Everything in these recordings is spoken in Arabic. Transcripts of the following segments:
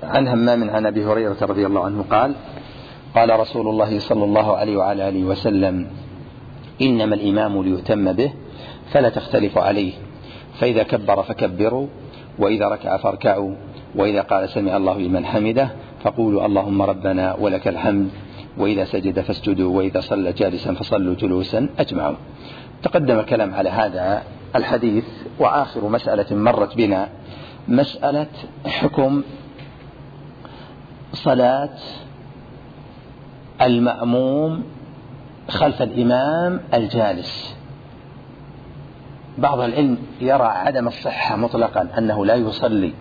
عن همام عن أبي هريرة رضي الله عنه قال: قال رسول الله صلى الله عليه وعلى آله وسلم: إنما الإمام ليؤتم به فلا تختلفوا عليه، فإذا كبر فكبروا، وإذا ركع فاركعوا، وإذا قال سمع الله لمن حمده فقولوا اللهم ربنا ولك الحمد، وإذا سجد فاسجدوا، وإذا صلى جالسا فصلوا جلوسا أجمعوا. تقدم الكلام على هذا الحديث. وآخر مسألة مرت بنا مسألة حكم صلاة المأموم خلف الإمام الجالس. بعض العلم يرى عدم الصحة مطلقا، أنه لا يصلي،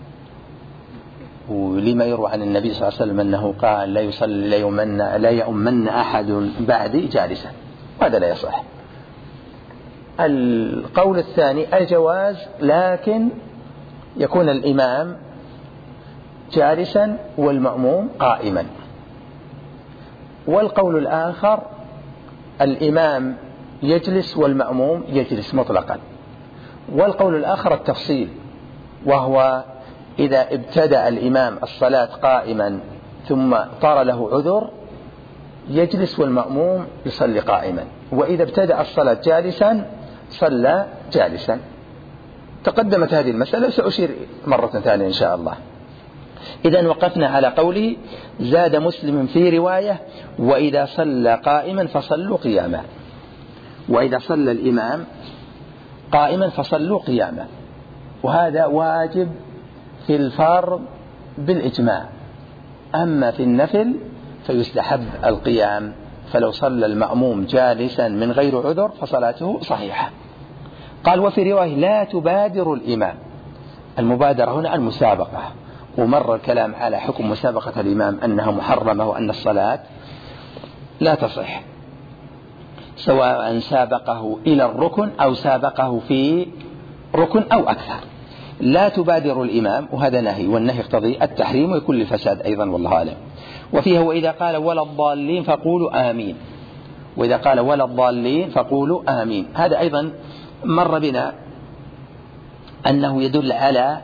ولما يروى عن النبي صلى الله عليه وسلم أنه قال: لا يؤمن أحد بعدي جالسا، وهذا لا يصح. القول الثاني الجواز، لكن يكون الإمام جالسا والمأموم قائما. والقول الآخر الإمام يجلس والمأموم يجلس مطلقا. والقول الآخر التفصيل، وهو إذا ابتدأ الإمام الصلاة قائما ثم طار له عذر يجلس والمأموم يصلي قائما، وإذا ابتدأ الصلاة جالسا صلى جالسا. تقدمت هذه المسألة، سأشير مرة ثانية إن شاء الله. إذن وقفنا على قوله: زاد مسلم في رواية: وإذا صلى قائما فصلوا قياما. وإذا صلى الإمام قائما فصلوا قياما، وهذا واجب في الفرض بالإجماع. أما في النفل فيستحب القيام، فلو صلى المأموم جالسا من غير عذر فصلاته صحيحة. قال: وفي رواية: لا تبادر الإمام. المبادرة هنا المسابقة، ومر الكلام على حكم مسابقة الإمام أنها محرمة، وأن الصلاة لا تصح سواء سابقه إلى الركن أو سابقه في ركن أو أكثر. لا تبادر الإمام، وهذا نهي، والنهي يقتضي التحريم ويكون الفساد أيضا، والله أعلم. وفيها: وإذا قال ولا الضالين فقولوا آمين. وإذا قال ولا الضالين فقولوا آمين، هذا أيضا مر بنا أنه يدل على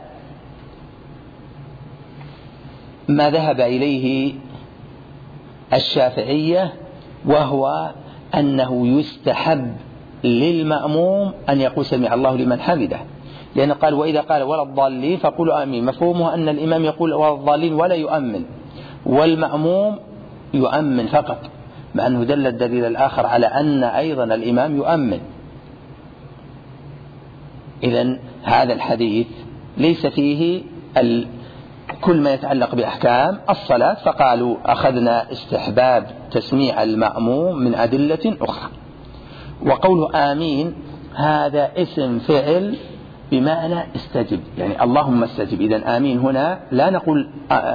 ما ذهب إليه الشافعية، وهو أنه يستحب للمأموم أن يقول سمع الله لمن حمده، لأنه قال: وإذا قال ولا الضالين فقولوا آمين. مفهومه أن الإمام يقول ولا الضالين ولا يؤمن، والمأموم يؤمن فقط، مع أنه دل الدليل الآخر على أن أيضا الإمام يؤمن. إذن هذا الحديث ليس فيه كل ما يتعلق بأحكام الصلاة، فقالوا أخذنا استحباب تسميع المأموم من أدلة أخرى. وقوله آمين هذا اسم فعل بمعنى استجب، يعني اللهم استجب. إذن آمين هنا لا نقول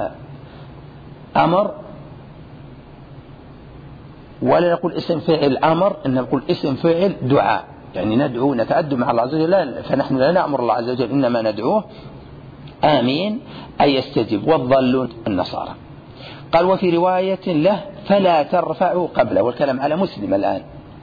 أمر ولا نقول اسم فعل أمر، إنما نقول اسم فعل دعاء، يعني ندعو نتأدب مع الله عز وجل، فنحن لا نأمر الله عز وجل، إنما ندعوه. آمين أي يستجب. والضالون النصارى. قال: وفي رواية له فلا ترفعوا قبله، والكلام على مسلم الآن.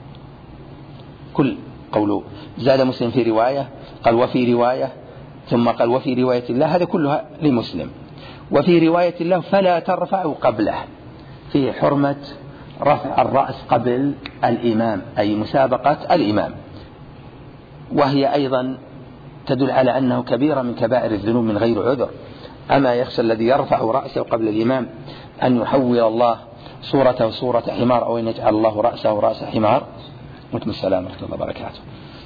كل قوله زاد مسلم في رواية، قال وفي رواية، ثم قال وفي رواية الله، هذا كلها لمسلم. وفي رواية الله فلا ترفعوا قبله، في حرمة رفع الرأس قبل الإمام، أي مسابقة الإمام، وهي أيضا تدل على أنه كبيرة من كبائر الذنوب من غير عذر. أما يخشى الذي يرفع رأسه قبل الإمام أن يحول الله صورته صورة حمار، أو أن يجعل الله رأسه رأس حمار. وعليكم السلام ورحمة الله وبركاته.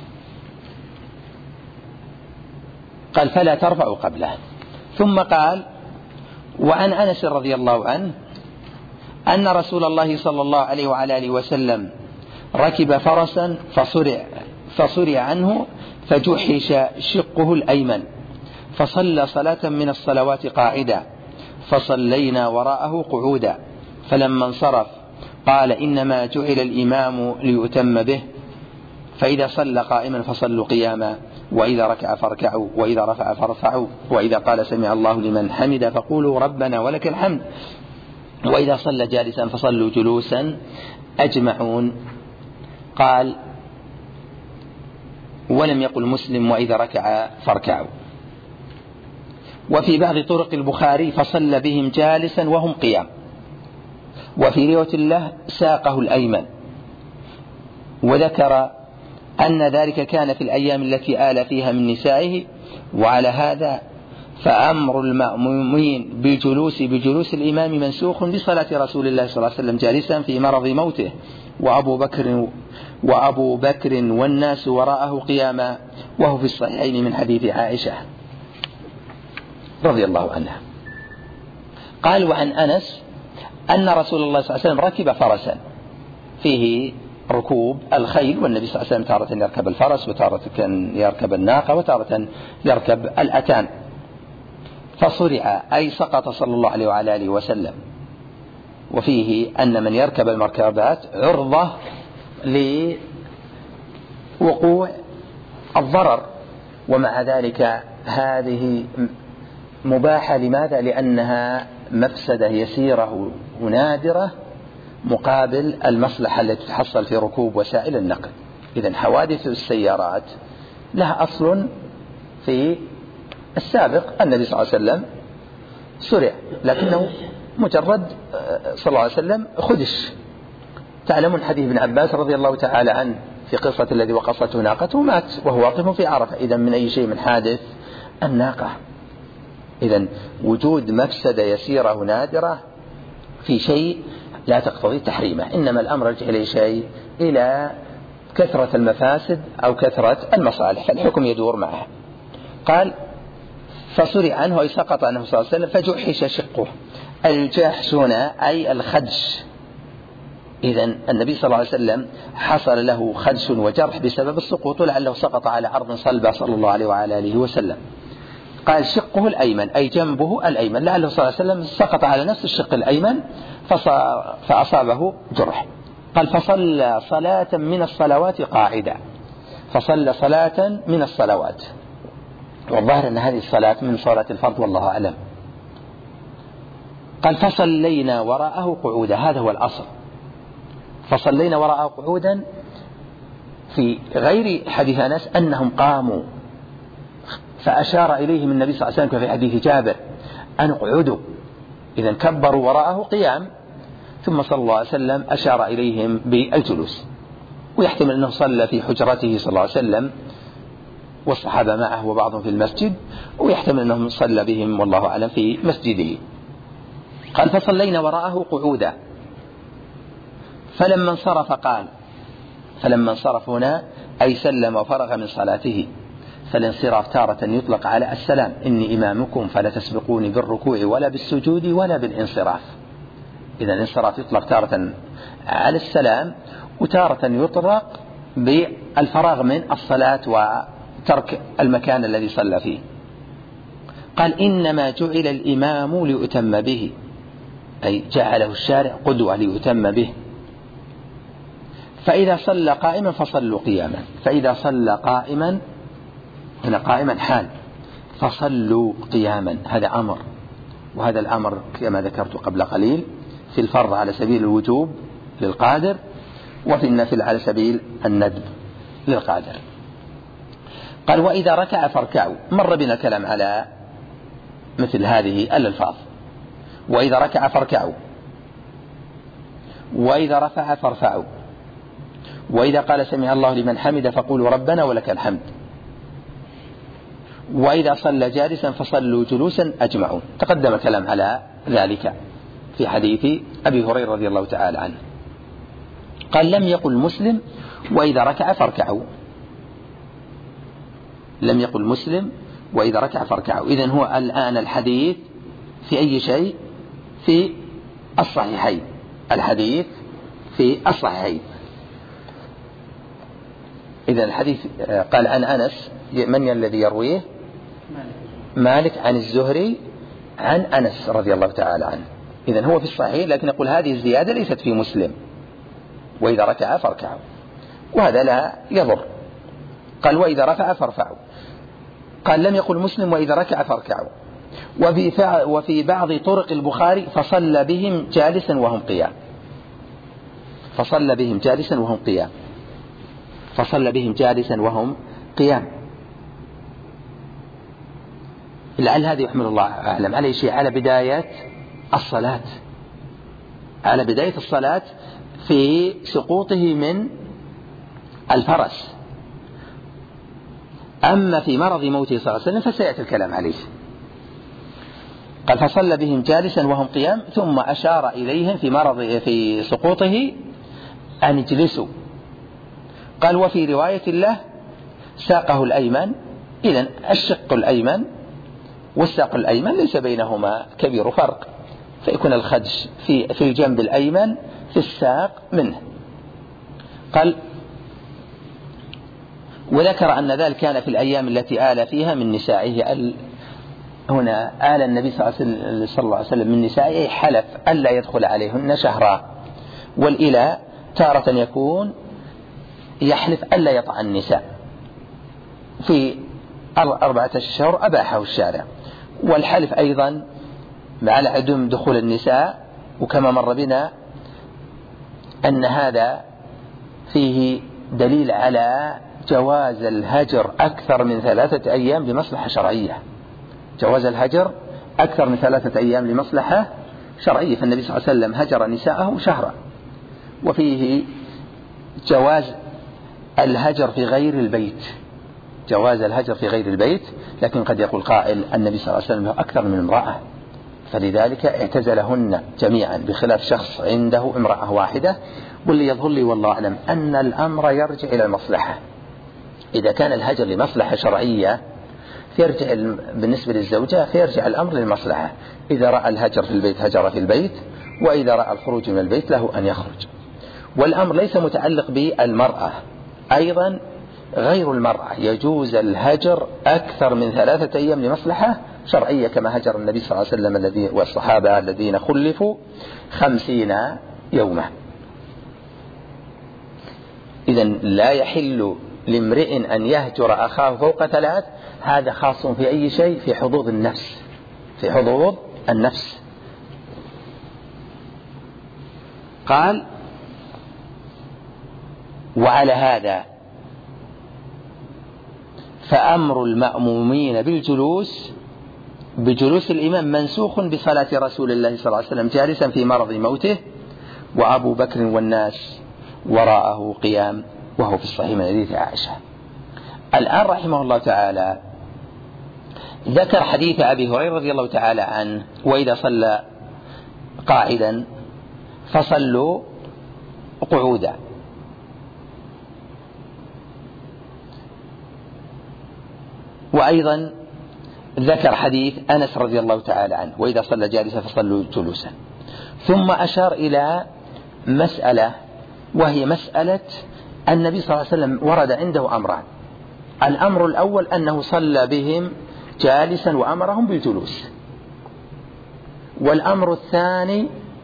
قال: فلا ترفعوا قبله. ثم قال: وعن أنس رضي الله عنه أن رسول الله صلى الله عليه وعلى آله وسلم ركب فرسا فصرع عنه فجحش شقه الأيمن، فصلى صلاة من الصلوات قاعدا، فصلينا وراءه قعودا، فلما انصرف قال: إنما جعل الإمام ليؤتم به، فإذا صلى قائما فصلوا قياما، وإذا ركع فاركعوا، وإذا رفع فارفعوا، وإذا قال سمع الله لمن حمد فقولوا ربنا ولك الحمد، وإذا صلى جالسا فصلوا جلوسا أجمعون. قال: ولم يقل مسلم وإذا ركع فاركعوا. وفي بعض طرق البخاري فصلى بهم جالسا وهم قيام. وفي رواية له ساقه الأيمن. وذكر أن ذلك كان في الأيام التي آل فيها من نسائه. وعلى هذا فأمر المأمومين بجلوس الإمام منسوخ بصلاة رسول الله صلى الله عليه وسلم جالسا في مرض موته وأبو بكر والناس وراءه قياما، وهو في الصحيحين من حديث عائشة رضي الله عنها. قال: وعن أنس أن رسول الله صلى الله عليه وسلم ركب فرسا فيه ركوب الخيل، والنبي صلى الله عليه وسلم تارة يركب الفرس وتارة يركب الناقة وتارة يركب الأتان، فصرع أي سقط صلى الله عليه وعلى آله وسلم. وفيه أن من يركب المركبات عرضة لوقوع الضرر، ومع ذلك هذه مباحة. لماذا؟ لأنها مفسدة يسيرة ونادرة مقابل المصلحة التي تحصل في ركوب وسائل النقل. إذن حوادث السيارات لها أصل في السابق. النبي صلى الله عليه وسلم سرع، لكنه مجرد صلى الله عليه وسلم خدش. تعلمون حديث ابن عباس رضي الله تعالى عنه في قصة الذي وقصته ناقته مات وهو واقف في عرفة. إذن من أي شيء من حادث الناقة. إذن وجود مفسدة يسيرة ونادرة في شيء لا تقتضي تحريمه، إنما الأمر يرجع إلى شيء إلى كثرة المفاسد أو كثرة المصالح، فالحكم يدور معه. قال: فصرع عنه أي سقط عنه صلى الله عليه وسلم فجحش شقه. الجحش هنا أي الخدش. إذن النبي صلى الله عليه وسلم حصل له خدش وجرح بسبب السقوط، لعله سقط على عرض صلبة صلى الله عليه وعلى آله وسلم. قال: شقه الأيمن أي جنبه الأيمن، لعله صلى الله عليه وسلم سقط على نفس الشق الأيمن فأصابه جرح. قال: فصلى صلاة من الصلوات قاعدة. فصلى صلاة من الصلوات، والظاهر أن هذه الصلاة من صلاة الفرض والله أعلم. قال: فصلينا وراءه قعودا. هذا هو الأصل. فصلينا وراءه قعودا. في غير حديث أنس أنهم قاموا فأشار إليهم النبي صلى الله عليه وسلم في حديث جابر أن اقعدوا. إذن كبروا وراءه قيام، ثم صلى الله عليه وسلم أشار إليهم بالجلوس. ويحتمل أنه صلى في حجرته صلى الله عليه وسلم والصحابة معه وبعضهم في المسجد، ويحتمل أنه صلى بهم والله أعلم في مسجده. قال: فصلينا وراءه قعودا. فلما انصرف قال، فلما انصرف هنا أي سلم وفرغ من صلاته. فالانصراف تارة يطلق على السلام: إني إمامكم فلا تسبقوني بالركوع ولا بالسجود ولا بالانصراف. إذا الانصراف يطلق تارة على السلام، وتارة يطلق بالفراغ من الصلاة وترك المكان الذي صلى فيه. قال: إنما جعل الإمام ليؤتم به، أي جعله الشارع قدوة ليؤتم به. فإذا صلى قائما فصلوا قياما. فإذا صلى قائما، هنا قائما حال، فصلوا قياما. هذا أمر، وهذا الأمر كما ذكرت قبل قليل في الفرض على سبيل الوجوب للقادر، وفي النفل على سبيل الندب للقادر. قال: وإذا ركع فاركعوا. مر بنا كلام على مثل هذه الألفاظ: وإذا ركع فاركعوا، وإذا رفع فارفعوا، وإذا قال سمع الله لمن حمد فقولوا ربنا ولك الحمد، وإذا صلى جالسا فصلوا جلوسا أجمعون. تقدم كلام على ذلك في حديث أبي هريرة رضي الله تعالى عنه. قال: لم يقل مسلم وإذا ركع فاركعوا. لم يقل مسلم وإذا ركع فاركعوا. إذن هو الآن الحديث في أي شيء؟ في الصحيحين. الحديث في الصحيحين. إذن الحديث قال عن أنس، من الذي يرويه؟ مالك عن الزهري عن أنس رضي الله تعالى عنه. إذن هو في الصحيح، لكن نقول هذه الزيادة ليست في مسلم: وإذا ركع فاركعوا، وهذا لا يضر. قال: وإذا رفع فارفعوا. قال: لم يقل مسلم وإذا ركع فاركعوا. وفي بعض طرق البخاري فصلى بهم جالسا وهم قيام. فصلى بهم جالسا وهم قيام. فصلى بهم جالسا وهم قيام. لعل هذه يحمل الله أعلم عليه شيء على بداية الصلاة، على بداية الصلاة في سقوطه من الفرس. أما في مرض موته صلى الله عليه وسلم فسيأتي الكلام عليه. قال فصلى بهم جالسا وهم قيام ثم أشار إليهم في سقوطه أن اجلسوا. قال وفي رواية له ساقه الأيمن. إذن الشق الأيمن والساق الأيمن ليس بينهما كبير فرق، فيكون الخدش في الجنب الأيمن في الساق منه. قال وذكر أن ذلك كان في الأيام التي آل فيها من نسائه. هنا آل النبي صلى الله عليه وسلم من نسائه حلف ألا يدخل عليهن شهرا، والإلاء تارة يكون يحلف ألا يطع النساء في 4 أشهر أباحه الشارع، والحلف أيضا على عدم دخول النساء، وكما مر بنا أن هذا فيه دليل على جواز الهجر أكثر من 3 أيام لمصلحة شرعية، جواز الهجر أكثر من 3 أيام لمصلحة شرعية. فالنبي صلى الله عليه وسلم هجر نساءه شهرا. وفيه جواز الهجر في غير البيت، جواز الهجر في غير البيت، لكن قد يقول قائل النبي صلى الله عليه وسلم أكثر من امرأة، فلذلك اعتزلهن جميعا، بخلاف شخص عنده امرأة واحدة. واللي يظهر لي والله أعلم أن الأمر يرجع إلى المصلحة. إذا كان الهجر لمصلحة شرعية فيرجع بالنسبة للزوجة فيرجع الأمر للمصلحة. إذا رأى الهجر في البيت هجر في البيت، وإذا رأى الخروج من البيت له أن يخرج. والأمر ليس متعلق بالمرأة، أيضا غير المرأة يجوز الهجر أكثر من 3 أيام لمصلحة شرعية، كما هجر النبي صلى الله عليه وسلم والصحابة الذين خلفوا 50 يوما. إذن لا يحل لامرئ أن يهجر أخاه فوق 3. هذا خاص في أي شيء؟ في حظوظ النفس، في حظوظ النفس. قال وعلى هذا فأمر المأمومين بجلوس الإمام منسوخ بصلاة رسول الله صلى الله عليه وسلم جالسا في مرض موته، وأبو بكر والناس وراءه قيام، وهو في الصحيح من حديث عائشة. الآن رحمه الله تعالى ذكر حديث أبي هريرة رضي الله تعالى عنه: وإذا صلى قاعدا فصلوا قعودا. وأيضا ذكر حديث أنس رضي الله تعالى عنه: وإذا صلى جالسا فصلوا جلوسا. ثم أشار إلى مسألة، وهي مسألة النبي صلى الله عليه وسلم ورد عنده أمران. الأمر الأول أنه صلى بهم جالسا وأمرهم بالجلوس، والأمر الثاني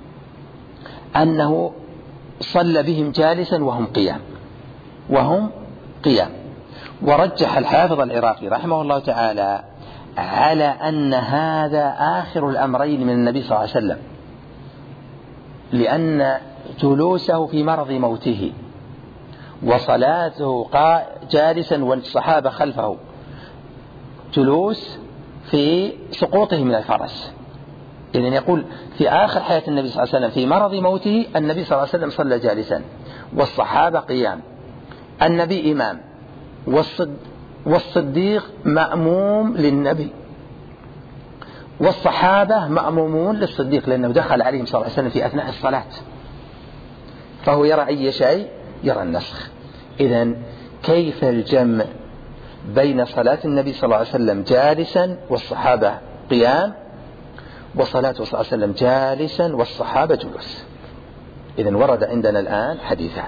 أنه صلى بهم جالسا وهم قيام. ورجح الحافظ العراقي رحمه الله تعالى على أن هذا آخر الأمرين من النبي صلى الله عليه وسلم، لأن جلوسه في مرض موته وصلاته جالسا والصحابة خلفه جلوس في سقوطه من الفرس. إذن يقول في آخر حياة النبي صلى الله عليه وسلم في مرض موته النبي صلى الله عليه وسلم صلى جالسا والصحابة قيام، النبي إمام والصديق مأموم للنبي، والصحابة مأمومون للصديق، لأنه دخل عليهم صلى الله عليه وسلم في أثناء الصلاة، فهو يرى أي شيء، يرى النسخ. إذن كيف الجمع بين صلاة النبي صلى الله عليه وسلم جالسا والصحابة قيام، وصلاة صلى الله عليه وسلم جالسا والصحابة جلوس؟ إذن ورد عندنا الآن حديثان.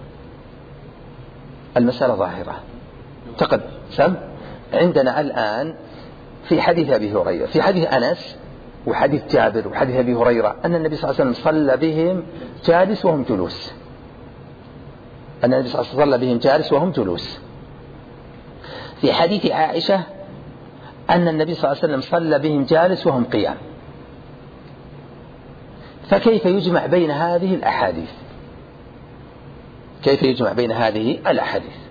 المسألة ظاهرة تقدم عندنا الآن في حديث أبي هريرة، في حديث أنس وحديث جابر وحديث أبي هريرة أن النبي صلى الله عليه وسلم صلى بهم جالس وهم جلوس، أن النبي صلى الله عليه وسلم صلى بهم جالس وهم جلوس. في حديث عائشة أن النبي صلى الله عليه وسلم صلى بهم جالس وهم قيام. فكيف يجمع بين هذه الأحاديث؟ كيف يجمع بين هذه الأحاديث؟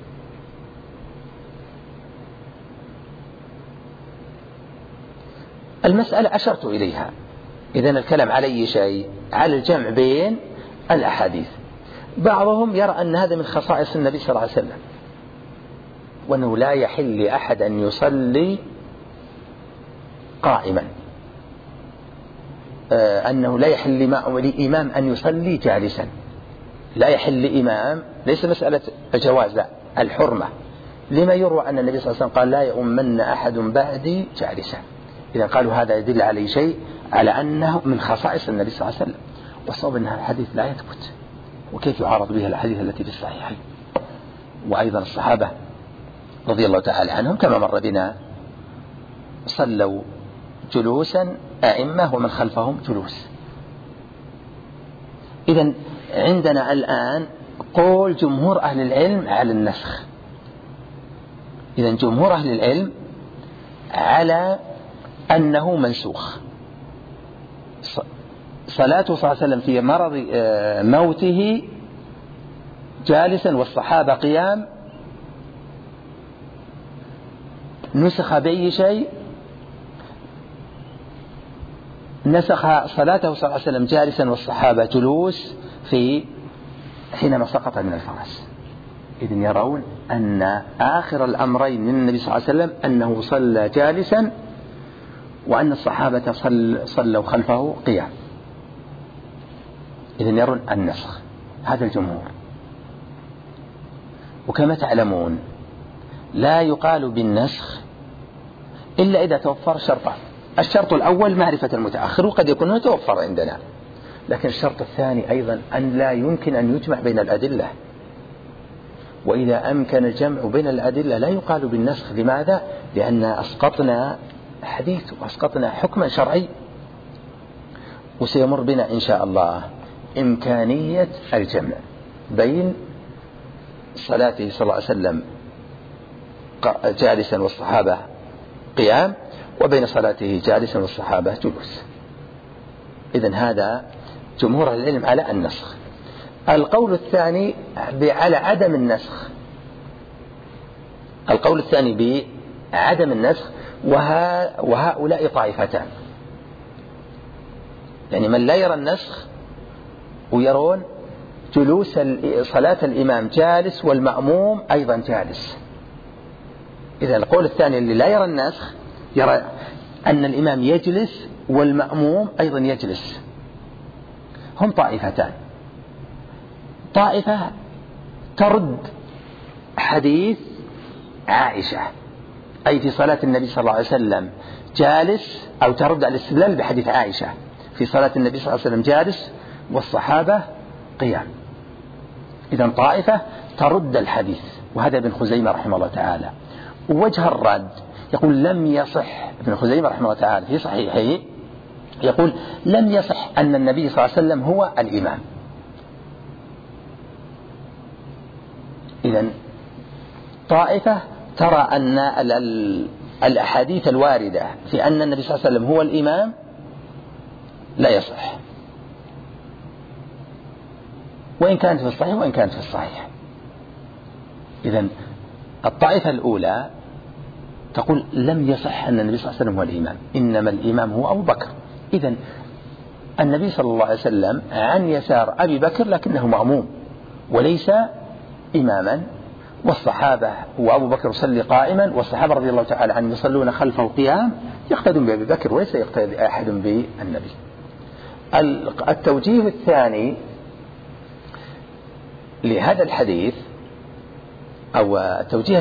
المسألة أشرت إليها. إذن الكلام على أي شيء؟ على الجمع بين الأحاديث. بعضهم يرى أن هذا من خصائص النبي صلى الله عليه وسلم، وأنه لا يحل لأحد أن يصلي قائما، أنه لا يحل لإمام أن يصلي جالسا، لا يحل لإمام، ليس مسألة الجواز، لا، الحرمة، لما يروى أن النبي صلى الله عليه وسلم قال لا يؤمن أحد بعدي جالسا. إذا قالوا هذا يدل على شيء، على أنه من خصائص النبي صلى الله عليه وسلم، والصواب أن الحديث لا يثبت، وكيف يعارض بها الحديث التي في الصحيحين. وأيضا الصحابة رضي الله تعالى عنهم كما مر بنا صلوا جلوسا أئمة ومن خلفهم جلوس. إذن عندنا الآن قول جمهور أهل العلم على النسخ. إذن جمهور أهل العلم على أنه منسوخ. صلاته صلى الله عليه وسلم في مرض موته جالسا والصحابة قيام، نسخ بأي شيء؟ نسخ صلاته صلى الله عليه وسلم جالسا والصحابة جلوس في حينما سقط من الفرس. إذن يرون أن آخر الأمرين من النبي صلى الله عليه وسلم أنه صلى جالسا، وأن الصحابة صلوا خلفه قيام. إذن يرون النسخ، هذا الجمهور. وكما تعلمون لا يقال بالنسخ إلا إذا توفر شرطان. الشرط الأول معرفة المتأخر، وقد يكون متوفر عندنا، لكن الشرط الثاني أيضا أن لا يمكن أن يجمع بين الأدلة. وإذا أمكن الجمع بين الأدلة لا يقال بالنسخ. لماذا؟ لأن أسقطنا حديث وأسقطنا حكما شرعي. وسيمر بنا إن شاء الله إمكانية الجمع بين صلاته صلى الله عليه وسلم جالسا والصحابة قيام، وبين صلاته جالسا والصحابة جلوس. إذن هذا جمهور العلم على النسخ. القول الثاني على عدم النسخ. القول الثاني بعدم النسخ، وهؤلاء طائفتان، يعني من لا يرى النسخ ويرون جلوس صلاة الإمام جالس والمأموم أيضا جالس. إذا القول الثاني اللي لا يرى النسخ يرى أن الإمام يجلس والمأموم أيضا يجلس. هم طائفتان. طائفة ترد حديث عائشة، أي في صلاة النبي صلى الله عليه وسلم جالس، أو ترد الاستدلال بحديث عائشة في صلاة النبي صلى الله عليه وسلم جالس والصحابة قيام. إذن طائفة ترد الحديث، وهذا ابن خزيمة رحمه الله تعالى. ووجه الرد يقول لم يصح، ابن خزيمة رحمه الله تعالى في صحيحه يقول لم يصح أن النبي صلى الله عليه وسلم هو الإمام. إذن طائفة ترى أن الأحاديث الواردة في أن النبي صلى الله عليه وسلم هو الإمام لا يصح، وإن كانت في الصحيح وإن كانت في الصحيح. إذن الطائفة الأولى تقول لم يصح أن النبي صلى الله عليه وسلم هو الإمام، إنما الإمام هو أبو بكر. إذن النبي صلى الله عليه وسلم عن يسار أبي بكر لكنه مأموم وليس إماما، والصحابة وأبو بكر يصلي قائما، والصحابة رضي الله تعالى عنهم يصلون خلفه قيام، يقتدون بأبي بكر وليس يقتدي أحد بالنبي. التوجيه الثاني لهذا الحديث أو توجيه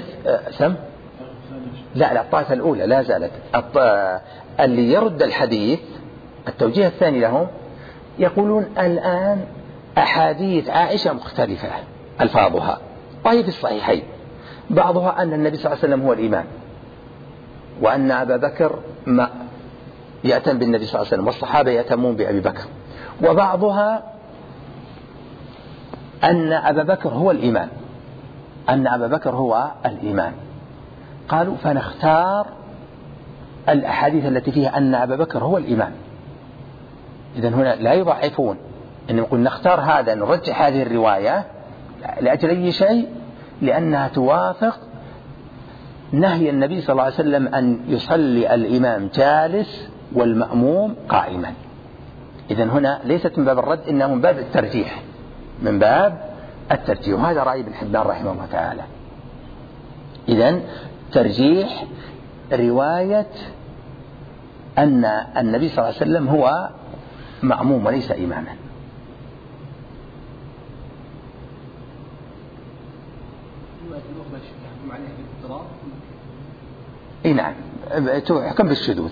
لا الطائفة الأولى لا زالت اللي يرد الحديث. التوجيه الثاني لهم يقولون الآن أحاديث عائشة مختلفة ألفاظها، وهي في الصحيحين، بعضها أن النبي صلى الله عليه وسلم هو الإمام، وأن أبا بكر يأتم بالنبي صلى الله عليه وسلم والصحابة يأتمون بأبي بكر، وبعضها أن أبا بكر هو الإمام، أن أبا بكر هو الإمام. قالوا فنختار الأحاديث التي فيها أن أبا بكر هو الإمام. إذن هنا لا يضعفون، إن نقول نختار هذا، نرجح هذه الرواية لأجل أي شيء؟ لأنها توافق نهي النبي صلى الله عليه وسلم أن يصلي الإمام جالس والمأموم قائما. إذن هنا ليست من باب الرد، إنه من باب الترجيح، من باب الترجيح، وهذا رأي ابن حبان رحمه الله تعالى. إذن ترجيح رواية أن النبي صلى الله عليه وسلم هو مأموم وليس إماما. اي نعم، تحكم بالشذوذ.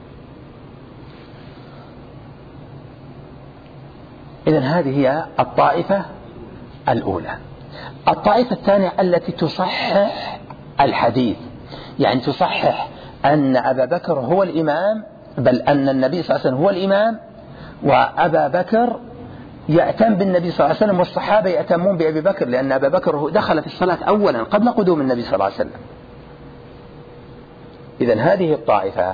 إذن هذه هي الطائفة الأولى. الطائفة الثانية التي تصحح الحديث، يعني تصحح أن أبا بكر هو الإمام، بل أن النبي صلى الله عليه وسلم هو الإمام، وأبا بكر يأتم بالنبي صلى الله عليه وسلم، والصحابة يأتمون بأبي بكر، لأن أبا بكر دخل في الصلاة أولا قبل قدوم النبي صلى الله عليه وسلم. إذن هذه الطائفة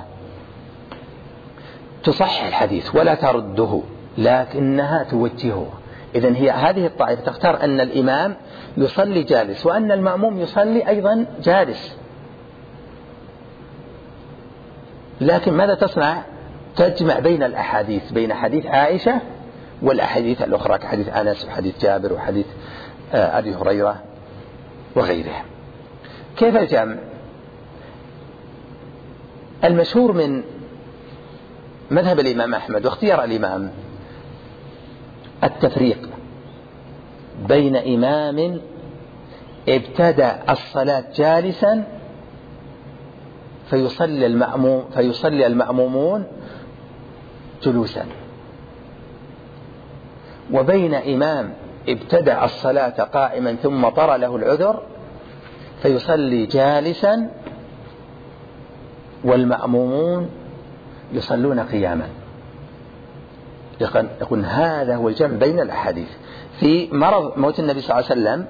تصحح الحديث ولا ترده، لكنها توجهه. إذن هي هذه الطائفة تختار أن الإمام يصلي جالس، وأن المأموم يصلي أيضا جالس، لكن ماذا تصنع؟ تجمع بين الأحاديث، بين حديث عائشة والأحاديث الأخرى كحديث أنس وحديث جابر وحديث أبي هريرة وغيره. كيف الجمع؟ المشهور من مذهب الإمام أحمد واختيار الإمام التفريق بين إمام ابتدأ الصلاة جالسا فيصلي المأمومون جلوسا، وبين إمام ابتدأ الصلاة قائما ثم طرأ له العذر فيصلي جالسا والمأمومون يصلون قياما. يقول هذا هو الجمع بين الأحاديث. في مرض موت النبي صلى الله عليه وسلم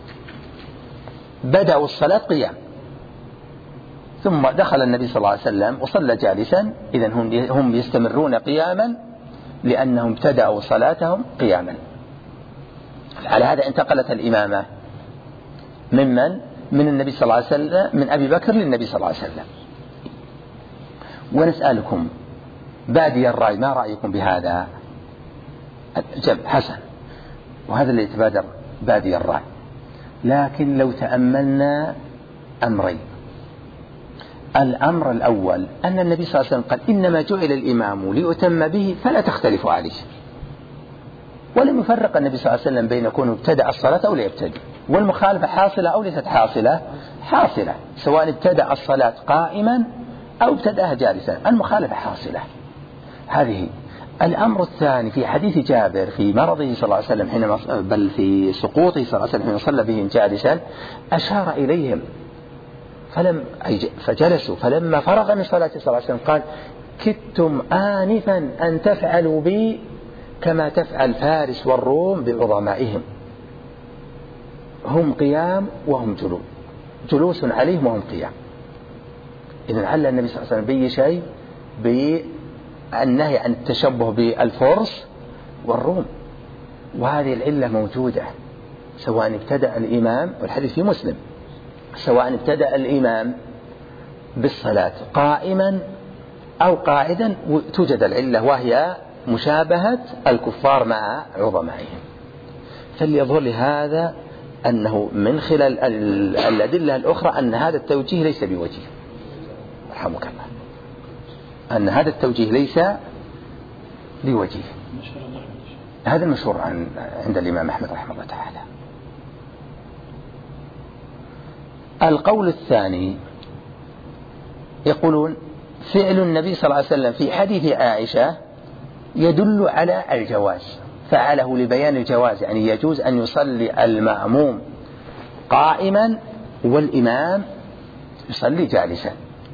بدأوا الصلاة قيام، ثم دخل النبي صلى الله عليه وسلم وصلى جالسا، إذن هم يستمرون قياما لأنهم ابتدأوا صلاتهم قياما. على هذا انتقلت الإمامة من النبي صلى الله عليه وسلم، من أبي بكر للنبي صلى الله عليه وسلم. ونسألكم بادي الرأي، ما رأيكم بهذا الجمع؟ حسن، وهذا اللي يتبادر بادي الرأي. لكن لو تأملنا أمرين: الأمر الأول أن النبي صلى الله عليه وسلم قال إنما جعل الإمام ليؤتم به فلا تختلفوا عليه، ولم يفرق النبي صلى الله عليه وسلم بين كونه ابتدأ الصلاة أو لا يبتدأ، والمخالفة حاصلة أو ليست حاصلة؟ حاصلة، سواء ابتدأ الصلاة قائما أو ابتدأها جالسا، المخالفة حاصلة. هذه. الأمر الثاني في حديث جابر في مرضه صلى الله عليه وسلم حينما بل في سقوطه صلى الله عليه وسلم حين صلى بهم جالسا أشار إليهم فجلسوا، فلما فرغ من صلاة صلى الله عليه وسلم قال كدتم آنفا أن تفعلوا بي كما تفعل فارس والروم بعظمائهم، هم قيام وهم جلوس عليهم وهم قيام. إذن علّ النبي صلى الله عليه وسلم بأي شيء؟ بالنهي عن التشبه بالفرس والروم، وهذه العلة موجودة سواء ابتدأ الإمام، والحديث في مسلم، سواء ابتدأ الإمام بالصلاة قائما أو قاعدا توجد العلة، وهي مشابهة الكفار مع عظمائهم. فليظهر لهذا أنه من خلال الأدلة الأخرى أن هذا التوجيه ليس بوجيه، رحمك الله، أن هذا التوجيه ليس بوجيه. هذا المشهور عند الإمام أحمد رحمه الله تعالى. القول الثاني يقولون فعل النبي صلى الله عليه وسلم في حديث عائشة يدل على الجواز، فعله لبيان الجواز، يعني يجوز أن يصلي المأموم قائما والإمام يصلي جالسا.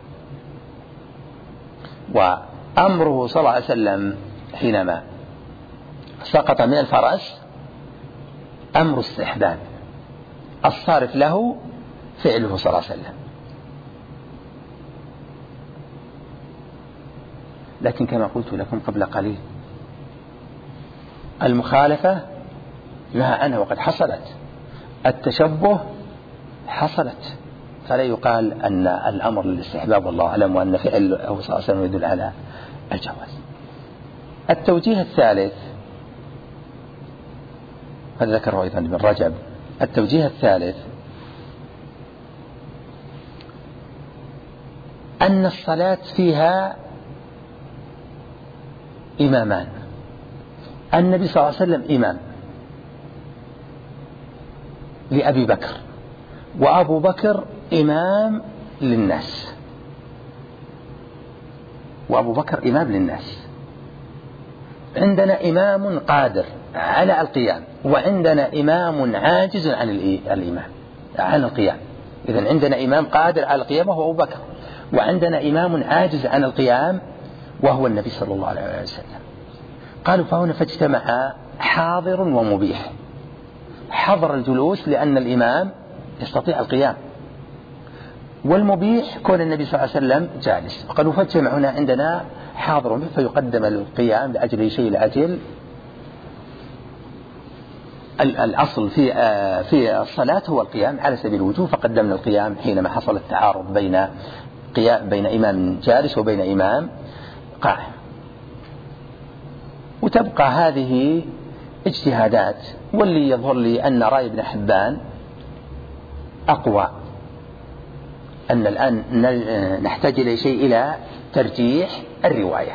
وأمره صلى الله عليه وسلم حينما سقط من الفرس أمر استحباب، الصارف له فعله صلى الله عليه وسلم. لكن كما قلت لكم قبل قليل المخالفة لها أنا وقد حصلت، التشبه حصلت، فلا يقال أن الأمر للاستحباب والله أعلم، وأن فعله صلى الله عليه وسلم يدل على الجواز. التوجيه الثالث هذا ذكره أيضا ابن رجب. التوجيه الثالث أن الصلاة فيها إمامان. النبي صلى الله عليه وسلم إمام لأبي بكر، وأبو بكر إمام للناس، وأبو بكر إمام للناس. عندنا إمام قادر على القيام، وعندنا إمام عاجز عن الإمام عن القيام. إذن عندنا إمام قادر على القيام وهو أبو بكر، وعندنا إمام عاجز عن القيام وهو النبي صلى الله عليه وسلم. قالوا فهنا فاجتمع حاضر ومبيح. حضر الجلوس لأن الإمام يستطيع القيام، والمبيح كون النبي صلى الله عليه وسلم جالس. قالوا فاجتمع هنا عندنا حاضر ومبيح، فيقدم القيام لأجل شيء لأجل الأصل في الصلاة هو القيام على سبيل الوجوب، فقدمنا القيام حينما حصل التعارض بين إمام جالس وبين إمام قائم. وتبقى هذه اجتهادات، واللي يظهر لي أن رأي ابن حبان أقوى، أن الآن نحتاج إلى شيء إلى ترجيح الرواية.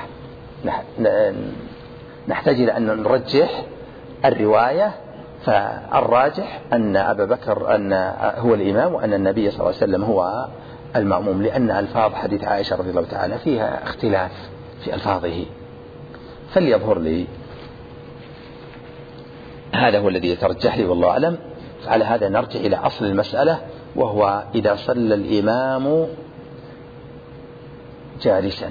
نحتاج إلى أن نرجح الرواية، فالراجح أن أبا بكر أن هو الإمام، وأن النبي صلى الله عليه وسلم هو المأموم، لأن ألفاظ حديث عائشة رضي الله تعالى فيها اختلاف في ألفاظه. فليظهر لي هذا هو الذي يترجح لي والله أعلم. على هذا نرجع إلى أصل المسألة، وهو إذا صلى الإمام جالسا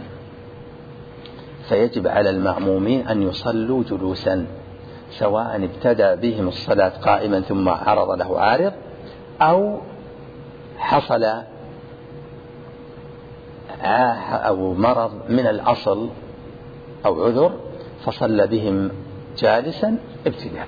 فيجب على المأمومين أن يصلوا جلوسا، سواء ابتدأ بهم الصلاة قائما ثم عرض له عارض، أو حصل أو مرض من الأصل أو عذر فصلى بهم جالسا ابتداء.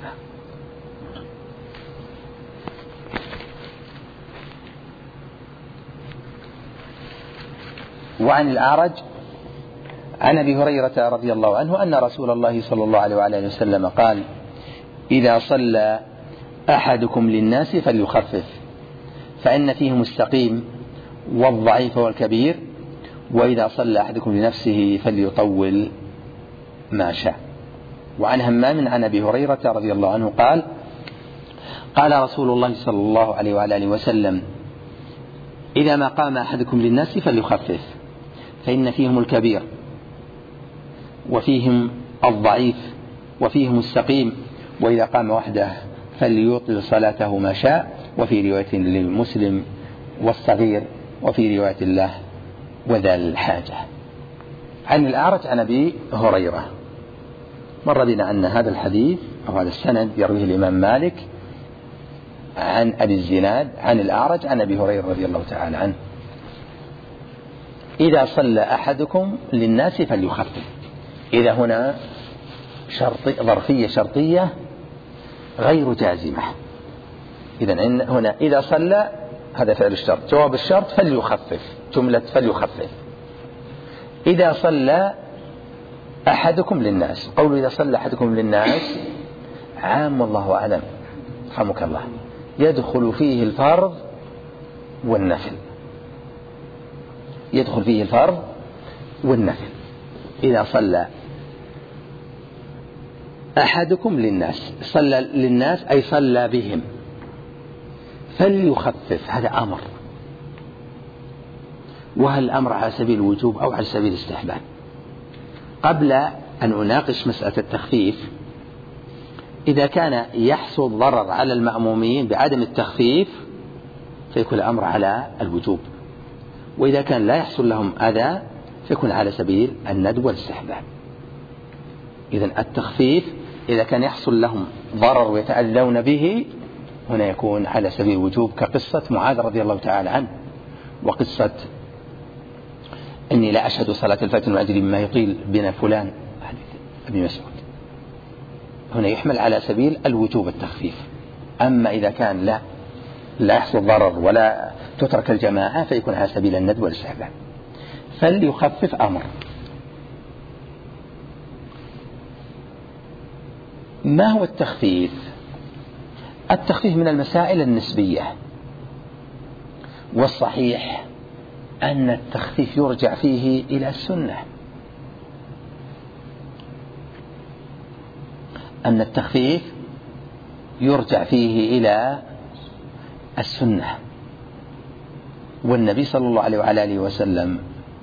وعن الأعرج عن أبي هريرة رضي الله عنه أن رسول الله صلى الله عليه وآله وسلم قال: إذا صلى أحدكم للناس فليخفف، فإن فيهم السقيم والضعيف والكبير، وإذا صلى أحدكم لنفسه فليطول ما شاء. وعن همام عن أبي هريرة رضي الله عنه قال: قال رسول الله صلى الله عليه وآله وسلم: إذا ما قام أحدكم للناس فليخفف، فإن فيهم الكبير وفيهم الضعيف وفيهم السقيم، وإذا قام وحده فليطل صلاته ما شاء. وفي رواية للمسلم: والصغير، وفي رواية الله: وذا الحاجة. عن الأعرج عن أبي هريرة. مر بنا أن هذا الحديث أو هذا السند يرويه الإمام مالك عن أبي الزناد عن الأعرج عن أبي هريرة رضي الله تعالى عنه: إذا صلى أحدكم للناس فليخفف. إذا هنا ظرفية شرطية غير جازمة. إذن هنا إذا صلى هذا فعل الشرط، جواب الشرط فليخفف، جملة فليخفف. إذا صلى أحدكم للناس، قول إذا صلى أحدكم للناس عام والله أعلم رحمك الله، يدخل فيه الفرض والنفل، يدخل فيه الفرض والنفل. إذا صلى أحدكم للناس، صلى للناس أي صلى بهم، فليخفف، هذا أمر. وهل الأمر على سبيل الوجوب أو على سبيل الاستحباب؟ قبل أن أناقش مسألة التخفيف، إذا كان يحصل ضرر على المأمومين بعدم التخفيف فيكون الأمر على الوجوب، وإذا كان لا يحصل لهم أذى فيكون على سبيل الندب والاستحباب. إذن التخفيف إذا كان يحصل لهم ضرر ويتأذون به هنا يكون على سبيل الوجوب، كقصة معاذ رضي الله تعالى عنه، وقصة إني لا أشهد صلاة الفجر من أجل ما يطيل بنا فلان حديث أبي مسعود، هنا يحمل على سبيل الوجوب التخفيف. أما إذا كان لا يحصل ضرر ولا تترك الجماعة فيكون على سبيل الندب والاستحباب. فليخفف أمر. ما هو التخفيف؟ التخفيف من المسائل النسبية، والصحيح أن التخفيف يرجع فيه إلى السنة، أن التخفيف يرجع فيه إلى السنة. والنبي صلى الله عليه وعلى آله وسلم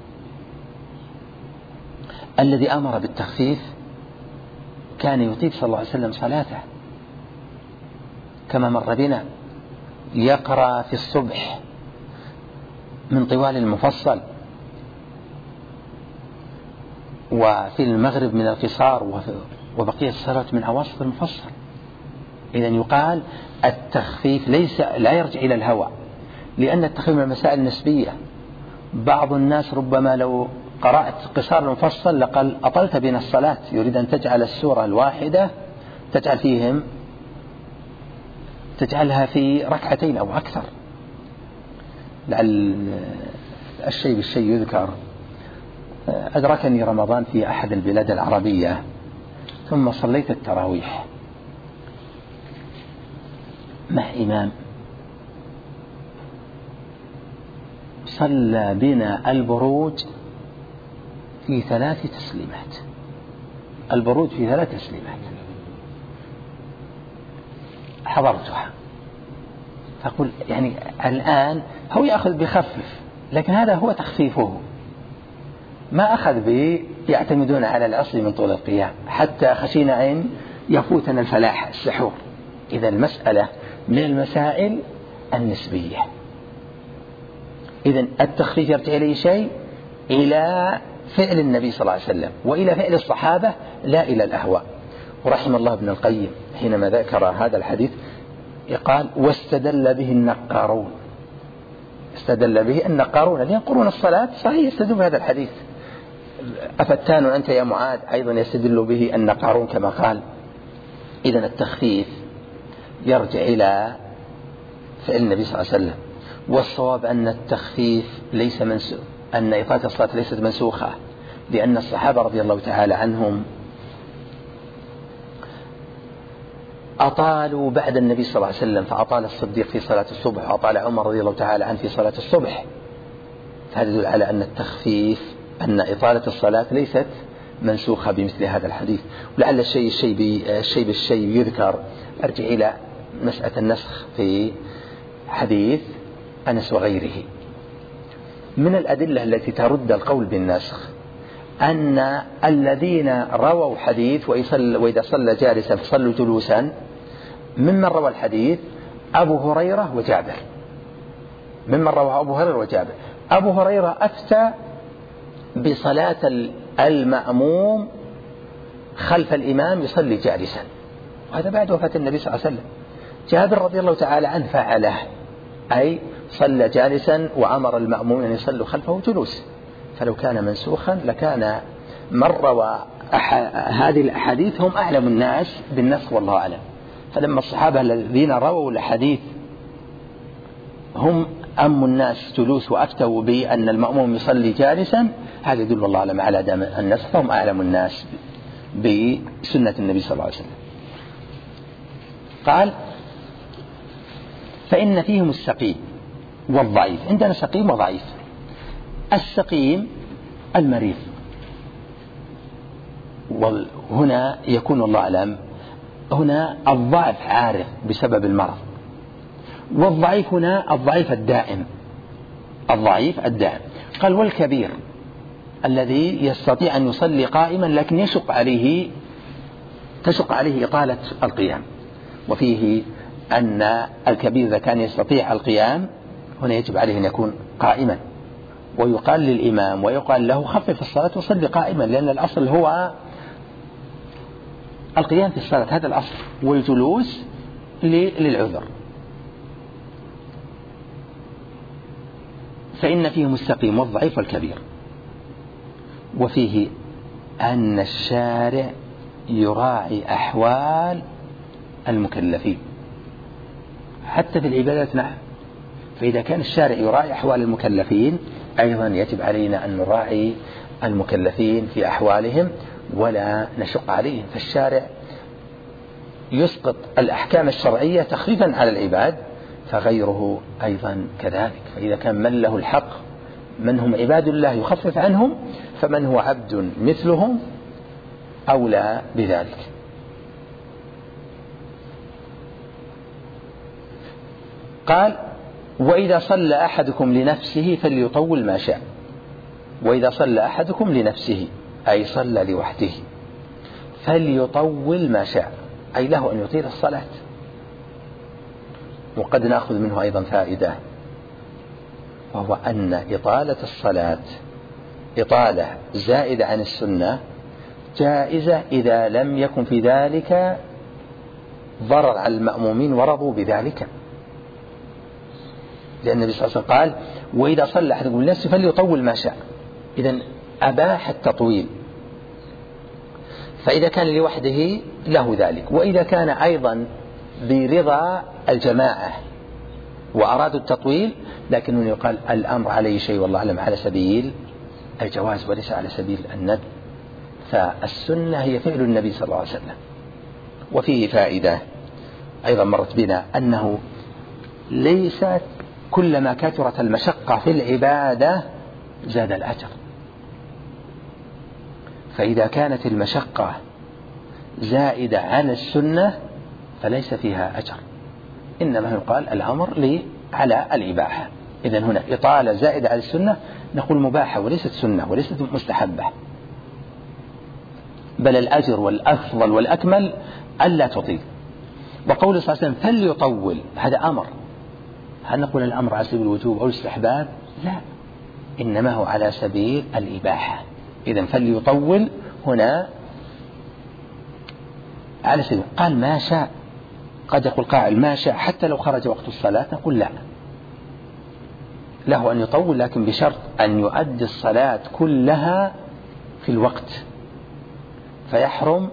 الذي أمر بالتخفيف كان يطيل صلى الله عليه وسلم صلاته، كما مر بنا يقرأ في الصبح من طوال المفصل، وفي المغرب من القصار، وبقية الصلاة من أواسط المفصل. إذن يقال التخفيف لا يرجع إلى الهوى، لأن التخفيف من المسائل النسبية. بعض الناس ربما لو قرأت قصار المفصل لقال أطلت بنا الصلاة، يريد أن تجعل السورة الواحدة تجعلها في ركعتين أو أكثر. لعل الشيء بالشيء يذكر. أدركني رمضان في أحد البلاد العربية، ثم صليت التراويح مع إمام صلى بنا البروج في 3 تسليمات، البروج في 3 تسليمات، حضرتها. فقل يعني الآن هو يأخذ بخفف، لكن هذا هو تخفيفه، ما أخذ به يعتمدون على الأصل من طول القيام، حتى خشينا أن يفوتنا الفلاح السحور. إذا المسألة من المسائل النسبية. إذن التخفيف يرجع إليه شيء إلى فعل النبي صلى الله عليه وسلم وإلى فعل الصحابة، لا إلى الأهواء. ورحم الله ابن القيم حينما ذكر هذا الحديث قال واستدل به النقارون، استدل به النقارون الذين ينقرون الصلاة، صحيح يستدل بهذا الحديث. أفتان أنت يا معاذ، أيضا يستدل به النقارون كما قال. إذن التخفيف يرجع إلى فعل النبي صلى الله عليه وسلم. والصواب أن التخفيف ليس أن إطالة الصلاة ليست منسوخة، لأن الصحابة رضي الله تعالى عنهم أطالوا بعد النبي صلى الله عليه وسلم، فأطال الصديق في صلاة الصبح، وأطال عمر رضي الله تعالى عنه في صلاة الصبح. هذا يدل على أن التخفيف، أن إطالة الصلاة ليست منسوخة بمثل هذا الحديث. ولعل الشيء بالشيء يذكر. أرجع إلى مسألة النسخ في حديث أنس وغيره. من الأدلة التي ترد القول بالنسخ أن الذين رووا حديث وإذا صلى جالسا فصلوا جلوسا، ممن روى الحديث أبو هريرة وجابر، ممن روى أبو هريرة وجابر. أبو هريرة أفتى بصلاة المأموم خلف الإمام يصلي جالسا، وهذا بعد وفاة النبي صلى الله عليه وسلم. جابر رضي الله تعالى عنه فعله، أي صلى جالسا وأمر المأموم أن يصلوا خلفه جلوس. فلو كان منسوخا لكان من روى هذه الأحاديث هم أعلم الناس بالنسخ والله أعلم. فلما الصحابة الذين رووا الحديث هم أم الناس جلوس وأفتوا بأن المأموم يصلي جالسا، هذا يدل والله أعلم على عدم النسخ، فهم أعلم الناس بسنة النبي صلى الله عليه وسلم. قال فإن فيهم السقيم والضعيف. عندنا سقيم وضعيف. السقيم المريض، وهنا يكون الله أعلم هنا الضعف عارض بسبب المرض، والضعيف هنا الضعيف الدائم، الضعيف الدائم. قال والكبير الذي يستطيع أن يصلي قائما لكن تشق عليه إطالة القيام. وفيه أن الكبير إذا كان يستطيع القيام هنا يجب عليه أن يكون قائما، ويقال للإمام ويقال له خفف الصلاة وصلي قائما، لأن الأصل هو القيام في الصلاة، هذا الأصل، والجلوس للعذر. فإن فيه السقيم والضعيف والكبير. وفيه أن الشارع يراعي أحوال المكلفين حتى في العبادات. نعم، فإذا كان الشارع يراعي أحوال المكلفين أيضا يجب علينا أن نراعي المكلفين في أحوالهم ولا نشق عليهم. فالشارع يسقط الأحكام الشرعية تخفيفا على العباد، فغيره أيضا كذلك. فإذا كان من له الحق من هم عباد الله يخفف عنهم، فمن هو عبد مثلهم أولى بذلك. قال: وإذا صلى أحدكم لنفسه فليطول ما شاء. وإذا صلى أحدكم لنفسه أي صلى لوحده فليطول ما شاء، أي له أن يطيل الصلاة. وقد نأخذ منه أيضا فائدة، وهو أن إطالة الصلاة إطالة زائدة عن السنة جائزة إذا لم يكن في ذلك ضرر على المأمومين ورضوا بذلك. لأن النبي صلى الله عليه وسلم قال: وإذا صلى أحدكم لنفسه فليطول ما شاء. إذن أباح التطويل، فإذا كان لوحده له ذلك. وإذا كان أيضا برضا الجماعة وأرادوا التطويل، لكنه يقال الأمر عليه شيء والله أعلم على سبيل الجواز وليس على سبيل الندب. فالسنة هي فعل النبي صلى الله عليه وسلم. وفيه فائدة أيضا مرت بنا، أنه ليست كلما كثرت المشقة في العبادة زاد الأجر. فإذا كانت المشقة زائدة عن السنة فليس فيها أجر، إنما يقال الأمر على الإباحة. إذن هنا إطالة زائدة على السنة نقول مباحة وليست سنة وليست مستحبة، بل الأجر والأفضل والأكمل ألا تطيل. وقول صلى الله عليه وسلم فليطول هذا أمر، هل نقول الأمر على سبيل الوجوب أو الاستحباب؟ لا، إنما هو على سبيل الإباحة. إذن فليطول هنا على سبيل. قال ما شاء، قد يقول قائل ما شاء حتى لو خرج وقت الصلاة، نقول لا، له أن يطول لكن بشرط أن يؤدي الصلاة كلها في الوقت، فيحرم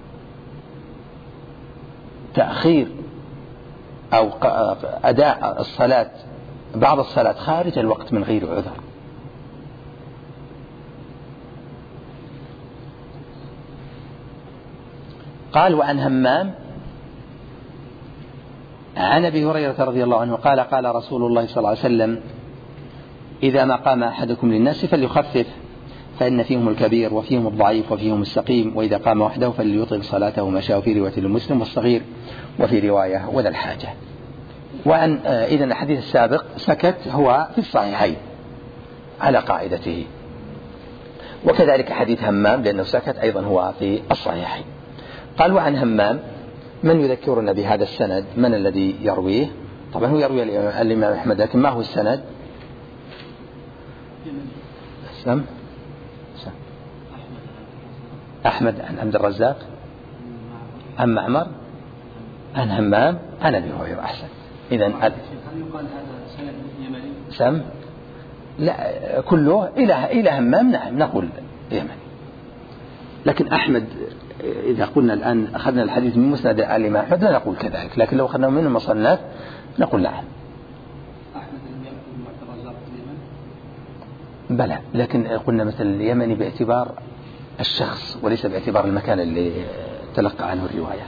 تأخير أو أداء الصلاة بعض الصلاة خارج الوقت من غير عذر. قال: وعن همام عن أبي هريرة رضي الله عنه قال: قال رسول الله صلى الله عليه وسلم: إذا ما قام أحدكم للناس فليخفف، فإن فيهم الكبير وفيهم الضعيف وفيهم السقيم، وإذا قام وحده فليطل صلاته ما شاء، في رواية للمسلم والصغير، وفي رواية وذا الحاجة. وأن إذن الحديث السابق سكت هو في الصحيحين على قاعدته، وكذلك حديث همام لأنه سكت أيضا هو في الصحيحين. قال: وعن همام من يذكرنا بهذا السند؟ من الذي يرويه؟ طبعا هو يروي الإمام أحمد، لكن ما هو السند؟ أحمد عن عبد الرزاق عن معمر عن همام عن أبي هريرة. أحسن. إذن هل يقال هذا سند يمني؟ سم لا، كله إلى همام. نعم نقول يمني، لكن أحمد إذا قلنا الآن أخذنا الحديث من مسند الإمام أحمد لا نقول كذلك، لكن لو أخذناه من المصنف نقول نعم. أحمد لم يأخذ عبد الرزاق اليمن؟ بلى، لكن قلنا مثل اليمني باعتبار الشخص وليس باعتبار المكان اللي تلقى عنه الرواية.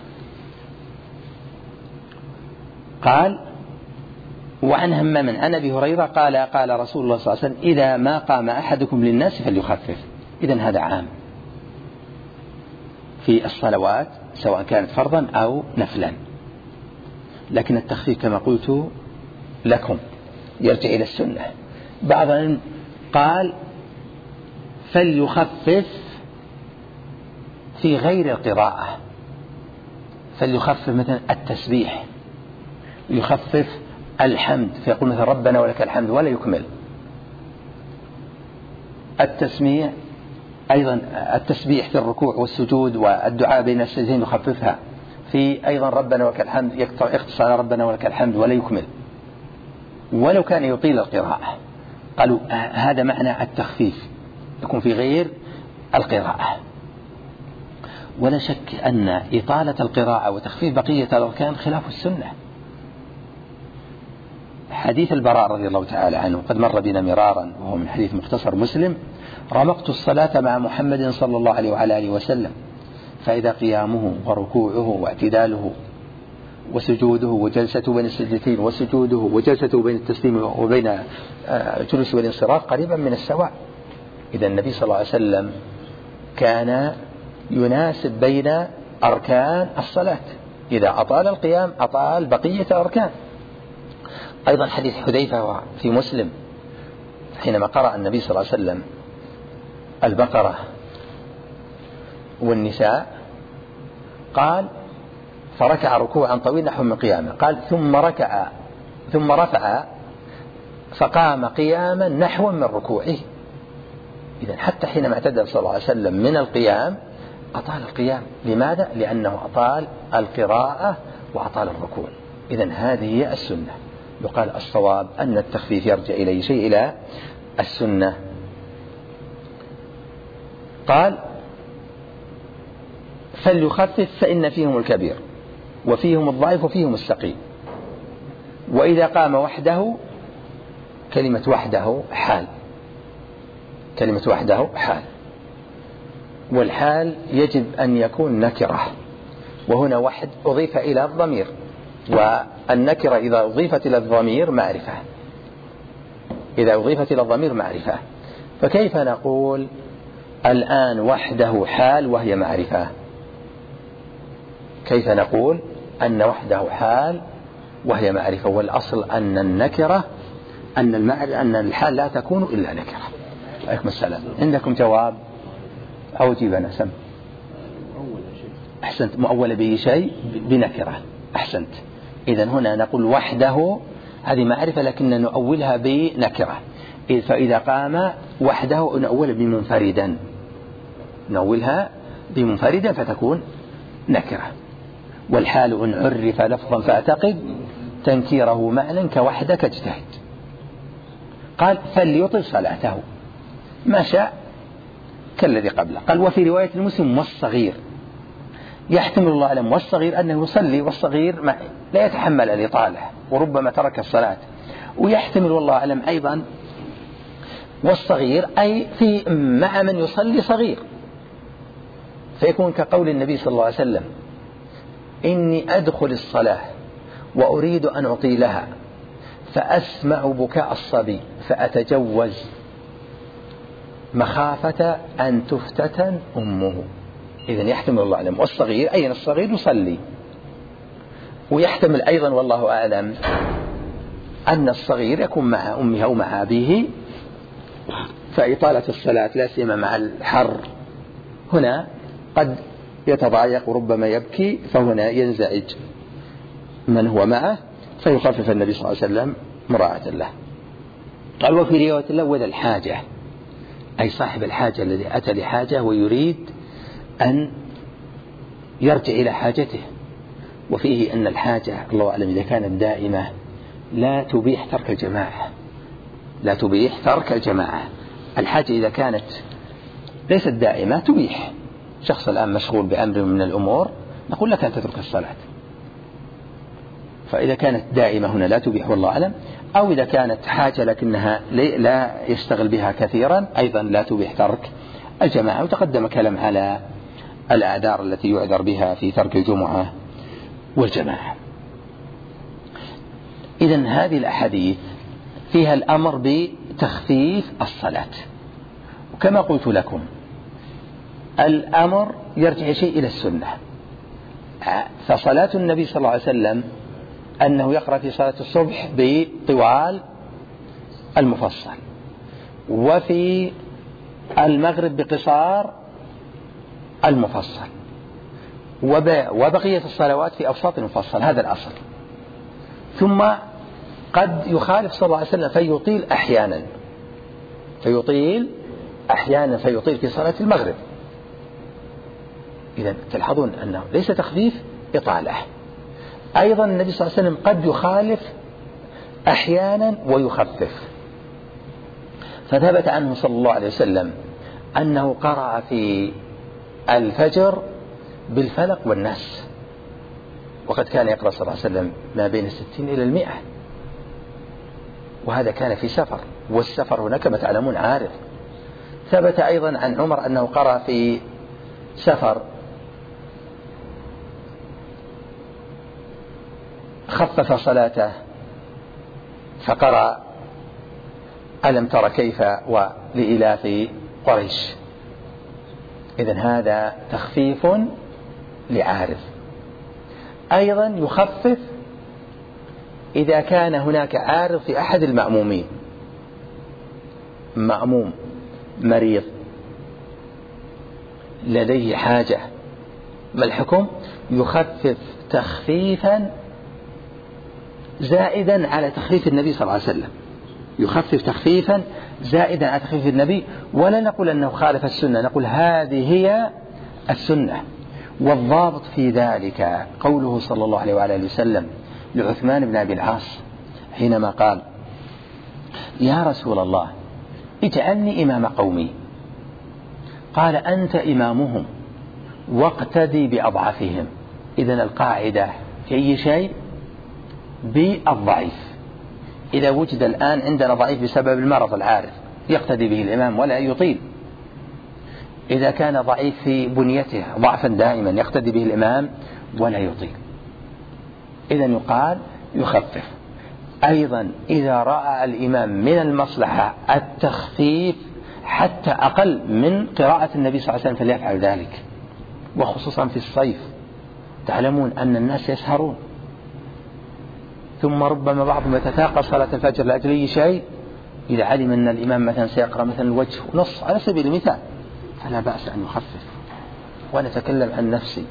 قال: وعن همام عن أبي هريرة قال: قال رسول الله صلى الله عليه وسلم: إذا ما قام أحدكم للناس فليخفف. إذن هذا عام في الصلوات سواء كانت فرضا أو نفلا، لكن التخفيف كما قلت لكم يرجع إلى السنة. بعضهم قال فليخفف في غير القراءة، فليخفف مثلا التسبيح، يخفف الحمد فيقول مثلا ربنا ولك الحمد ولا يكمل. التسميع أيضا التسبيح في الركوع والسجود والدعاء بين السجدين يخففها، في أيضا ربنا ولك الحمد يقتصر على ربنا ولك الحمد ولا يكمل ولو كان يطيل القراءة. قالوا هذا معنى التخفيف، يكون في غير القراءة. ولا شك أن إطالة القراءة وتخفيف بقية الأركان خلاف السنة، حديث البراء رضي الله تعالى عنه قد مر بنا مرارا، وهو من حديث مختصر مسلم: رمقت الصلاة مع محمد صلى الله عليه وعلى آله وسلم، فإذا قيامه وركوعه واعتداله وسجوده وجلسته بين السجدتين وسجوده وجلسته بين التسليم وبين جلوس والانصراف قريبا من السواء. إذا النبي صلى الله عليه وسلم كان يناسب بين أركان الصلاة، إذا أطال القيام أطال بقية الأركان. أيضا حديث حذيفة في مسلم حينما قرأ النبي صلى الله عليه وسلم البقرة والنساء قال: فركع ركوعا طويلا نحو من قيامه، قال: ثم رفع فقام قياما نحو من ركوعه. إذن حتى حينما اعتدل صلى الله عليه وسلم من القيام أطال القيام. لماذا؟ لأنه أطال القراءة وأطال الركوع. إذن هذه هي السنة. يقال الصواب أن التخفيف يرجع إلى شيء، إلى السنة. قال: فليخفف فإن فيهم الكبير وفيهم الضعيف وفيهم السقيم. وإذا قام وحده، كلمة وحده حال، كلمة وحده حال، والحال يجب أن يكون نكرة، وهنا وحد أضيف إلى الضمير، والنكرة إذا أضيفت إلى الضمير معرفة، إذا أضيفت إلى الضمير معرفة. فكيف نقول الآن وحده حال وهي معرفة؟ كيف نقول أن حال وهي معرفة؟ والأصل أن النكرة أن الحال لا تكون إلا نكرة. عليكم السلام. عندكم جواب أو جيبنا سم؟ أحسنت. مؤول به شيء بنكرة. أحسنت. إذن هنا نقول وحده هذه معرفة لكن نؤولها بنكرة. فإذا قام وحده نؤول بمنفردا، نؤولها بمنفردا فتكون نكرة. والحال إن عرف لفظا فاعتقد تنكيره معنى كوحدك اجتهد. قال: فليطل صلاته ما شاء كالذي قبله. قال: وفي رواية المسلم: والصغير. يحتمل الله أعلم والصغير أنه يصلي، والصغير لا يتحمل الإطالة وربما ترك الصلاة. ويحتمل والله أعلم أيضا والصغير أي مع من يصلي صغير، فيكون كقول النبي صلى الله عليه وسلم: إني أدخل الصلاة وأريد أن أطيلها فأسمع بكاء الصبي فأتجوز مخافة أن تفتتن أمه. إذن يحتمل الله أعلم والصغير أين الصغير يصلي. ويحتمل أيضا والله أعلم أن الصغير يكون مع أمه أو مع أبيه، فإطالة الصلاة لا سيما مع الحر هنا قد يتضايق وربما يبكي، فهنا ينزعج من هو معه فيخفف النبي صلى الله عليه وسلم مراعاة له. قال: وفي رواية الله: وذا الحاجة، أي صاحب الحاجة الذي أتى لحاجة ويريد أن يرجع إلى حاجته. وفيه أن الحاجة الله أعلم إذا كانت دائمة لا تبيح ترك الجماعة، لا تبيح ترك الجماعة. الحاجة إذا كانت ليست دائمة تبيح. شخص الآن مشغول بأمر من الأمور نقول لك أن تترك الصلاة، فإذا كانت دائمة هنا لا تبيح والله أعلم. أو إذا كانت حاجة لكنها لا يشتغل بها كثيرا أيضا لا تبيح ترك الجماعة. وتقدم كلام على الأعذار التي يعذر بها في ترك الجمعة والجماعة. إذن هذه الأحاديث فيها الأمر بتخفيف الصلاة، وكما قلت لكم الأمر يرجع شيء إلى السنة. فصلاة النبي صلى الله عليه وسلم أنه يقرأ في صلاة الصبح بطوال المفصل، وفي المغرب بقصار المفصل، وبقية الصلوات في أوساط المفصل. هذا الأصل. ثم قد يخالف صلى الله عليه وسلم فيطيل أحيانا فيطيل في صلاة المغرب. إذن تلاحظون أنه ليس تخفيف، إطالة. أيضا النبي صلى الله عليه وسلم قد يخالف أحيانا ويخفف. فثبت عنه صلى الله عليه وسلم أنه قرأ في الفجر بالفلق والناس، وقد كان يقرأ صلى الله عليه وسلم ما بين 60 إلى 100. وهذا كان في سفر، والسفر هناك كما تعلمون عارض. ثبت أيضا عن عمر أنه قرأ في سفر خفف صلاته فقرأ ألم تر كيف ولإلاف قريش. إذن هذا تخفيف لعارض. أيضا يخفف إذا كان هناك عارض في أحد المأمومين، مأموم مريض لديه حاجة، ما الحكم؟ يخفف تخفيفا زائدا على تخفيف النبي صلى الله عليه وسلم، يخفف تخفيفا زائدا على تخفيف النبي، ولا نقول أنه خالف السنة، نقول هذه هي السنة. والضابط في ذلك قوله صلى الله عليه وآله وسلم لعثمان بن أبي العاص حينما قال يا رسول الله اجعلني إمام قومي، قال أنت إمامهم واقتدي بأضعفهم. إذن القاعدة في أي شيء بالضعيف. إذا وجد الآن عندنا ضعيف بسبب المرض العارض يقتدي به الإمام ولا يطيل. إذا كان ضعيف في بنيته ضعفا دائما يقتدي به الإمام ولا يطيل. إذن يقال يخفف. أيضا إذا رأى الإمام من المصلحة التخفيف حتى أقل من قراءة النبي صلى الله عليه وسلم فليفعل ذلك، وخصوصا في الصيف. تعلمون أن الناس يسهرون، ثم ربما بعضهم يتثاقل صلاة الفجر لأجل أي شيء. إذا علم أن الإمام مثلا سيقرأ مثلا الوجه نص على سبيل المثال فلا بأس أن يخفف. ونتكلم عن نفسي،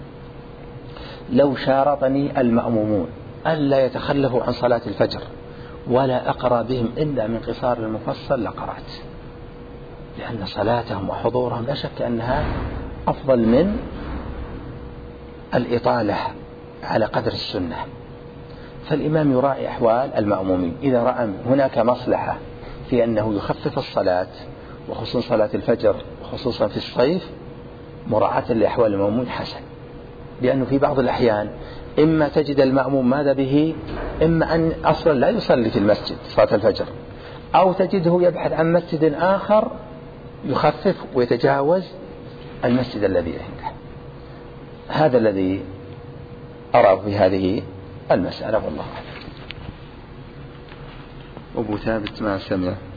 لو شارطني المأمومون ألا يتخلفوا عن صلاة الفجر ولا أقرأ بهم إلا من قصار المفصل لقرأت، لأن صلاتهم وحضورهم لا شك أنها أفضل من الإطالة على قدر السنة. فالإمام يراعي أحوال المأمومين. إذا رأى هناك مصلحة في أنه يخفف الصلاة وخصوصا صلاة الفجر خصوصا في الصيف مراعاة لأحوال المأمومين حسن، لأنه في بعض الأحيان إما تجد المأموم ماذا به، إما أن أصلا لا يصلي في المسجد صلاة الفجر، أو تجده يبحث عن مسجد آخر يخفف ويتجاوز المسجد الذي عنده. هذا الذي أرى في هذه المسألة والله أعلم. أبو ثابت ما سمع.